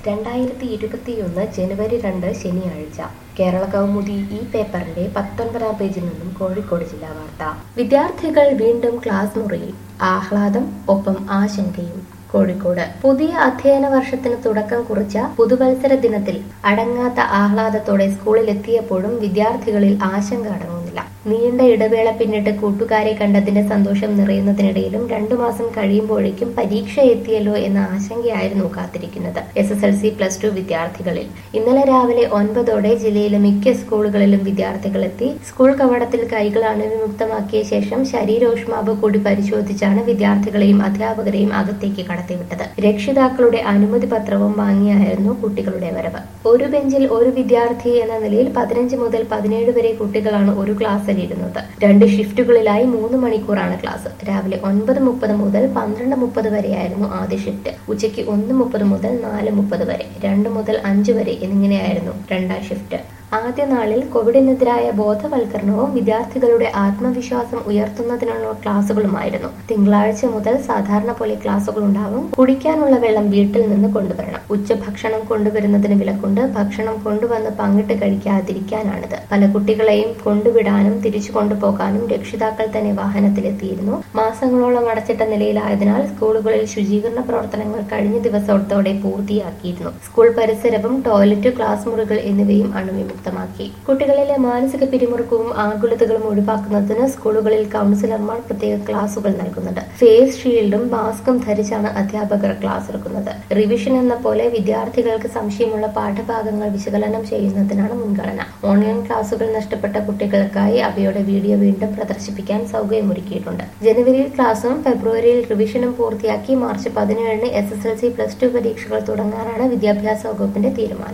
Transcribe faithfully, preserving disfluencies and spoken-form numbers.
രണ്ടായിരത്തി ഇരുപത്തിയൊന്ന് ജനുവരി രണ്ട് ശനിയാഴ്ച കേരള കൗമുദി ഈ പേപ്പറിന്റെ പത്തൊൻപതാം പേജിൽ നിന്നും കോഴിക്കോട് ജില്ലാ വാർത്ത. വിദ്യാർത്ഥികൾ വീണ്ടും ക്ലാസ് മുറിയിൽ, ആഹ്ലാദം ഒപ്പം ആശങ്കയും. കോഴിക്കോട് പുതിയ അധ്യയന വർഷത്തിന് തുടക്കം കുറിച്ച പുതുവത്സര ദിനത്തിൽ അടങ്ങാത്ത ആഹ്ലാദത്തോടെ സ്കൂളിലെത്തിയപ്പോഴും വിദ്യാർത്ഥികളിൽ ആശങ്ക അടങ്ങുന്നില്ല. നീണ്ട ഇടവേള പിന്നിട്ട് കൂട്ടുകാരെ കണ്ടതിന്റെ സന്തോഷം നിറയുന്നതിനിടയിലും രണ്ടു മാസം കഴിയുമ്പോഴേക്കും പരീക്ഷ എത്തിയല്ലോ എന്ന ആശങ്കയായിരുന്നു കാത്തിരിക്കുന്നത് S S L C plus two വിദ്യാർത്ഥികളിൽ. ഇന്നലെ രാവിലെ ഒൻപതോടെ ജില്ലയിലെ മിക്ക സ്കൂളുകളിലും വിദ്യാർത്ഥികൾ എത്തി. സ്കൂൾ കവാടത്തിൽ കൈകൾ അണുവിമുക്തമാക്കിയ ശേഷം ശരീരോഷ്മാവ് കൂടി പരിശോധിച്ചാണ് വിദ്യാർത്ഥികളെയും അധ്യാപകരെയും അകത്തേക്ക് കടത്തിവിട്ടത്. രക്ഷിതാക്കളുടെ അനുമതി പത്രവും വാങ്ങിയായിരുന്നു കുട്ടികളുടെ വരവ്. ഒരു ബെഞ്ചിൽ ഒരു വിദ്യാർത്ഥി എന്ന നിലയിൽ പതിനഞ്ച് മുതൽ പതിനേഴ് വരെ കുട്ടികളാണ് ഒരു ക്ലാസ്സിൽ ഇരുന്നത്. രണ്ട് ഷിഫ്റ്റുകളിലായി മൂന്ന് മണിക്കൂറാണ് ക്ലാസ്. രാവിലെ ഒൻപത് മുപ്പത് മുതൽ പന്ത്രണ്ട് മുപ്പത് വരെയായിരുന്നു ആദ്യ ഷിഫ്റ്റ്. ഉച്ചയ്ക്ക് ഒന്ന് മുപ്പത് മുതൽ നാല് മുപ്പത് വരെ, രണ്ട് മുതൽ അഞ്ച് വരെ എന്നിങ്ങനെയായിരുന്നു രണ്ടാം ഷിഫ്റ്റ്. ആദ്യ നാളിൽ കോവിഡിനെതിരായ ബോധവൽക്കരണവും വിദ്യാർത്ഥികളുടെ ആത്മവിശ്വാസം ഉയർത്തുന്നതിനുള്ള ക്ലാസുകളുമായിരുന്നു. തിങ്കളാഴ്ച മുതൽ സാധാരണ പോലെ ക്ലാസുകൾ ഉണ്ടാവും. കുടിക്കാനുള്ള വെള്ളം വീട്ടിൽ നിന്ന് കൊണ്ടുവരണം. ഉച്ചഭക്ഷണം കൊണ്ടുവരുന്നതിന് വിലക്കുണ്ട്. ഭക്ഷണം കൊണ്ടുവന്ന് പങ്കിട്ട് കഴിക്കാതിരിക്കാനാണിത്. പല കുട്ടികളെയും കൊണ്ടുവിടാനും തിരിച്ചു കൊണ്ടുപോകാനും രക്ഷിതാക്കൾ തന്നെ വാഹനത്തിലെത്തിയിരുന്നു. മാസങ്ങളോളം അടച്ചിട്ട നിലയിലായതിനാൽ സ്കൂളുകളിൽ ശുചീകരണ പ്രവർത്തനങ്ങൾ കഴിഞ്ഞ ദിവസത്തോടെ പൂർത്തിയാക്കിയിരുന്നു. സ്കൂൾ പരിസരവും ടോയ്ലറ്റ്, ക്ലാസ് മുറികൾ എന്നിവയും അണുവിമുക്തം ാക്കി. കുട്ടികളിലെ മാനസിക പിരിമുറുക്കവും ആകുലതകളും ഒഴിവാക്കുന്നതിന് സ്കൂളുകളിൽ കൗൺസിലർമാർ പ്രത്യേക ക്ലാസുകൾ നൽകുന്നുണ്ട്. ഫേസ് ഷീൽഡും മാസ്കും ധരിച്ചാണ് അധ്യാപകർ ക്ലാസ് എടുക്കുന്നത്. റിവിഷൻ എന്ന പോലെ വിദ്യാർത്ഥികൾക്ക് സംശയമുള്ള പാഠഭാഗങ്ങൾ വിശകലനം ചെയ്യുന്നതിനാണ് മുൻഗണന. ഓൺലൈൻ ക്ലാസുകൾ നഷ്ടപ്പെട്ട കുട്ടികൾക്കായി അവയുടെ വീഡിയോ വീണ്ടും പ്രദർശിപ്പിക്കാൻ സൗകര്യമൊരുക്കിയിട്ടുണ്ട്. ജനുവരിയിൽ ക്ലാസും ഫെബ്രുവരിയിൽ റിവിഷനും പൂർത്തിയാക്കി മാർച്ച് പതിനേഴിന് S S L C plus two പരീക്ഷകൾ തുടങ്ങാനാണ് വിദ്യാഭ്യാസ വകുപ്പിന്റെ തീരുമാനം.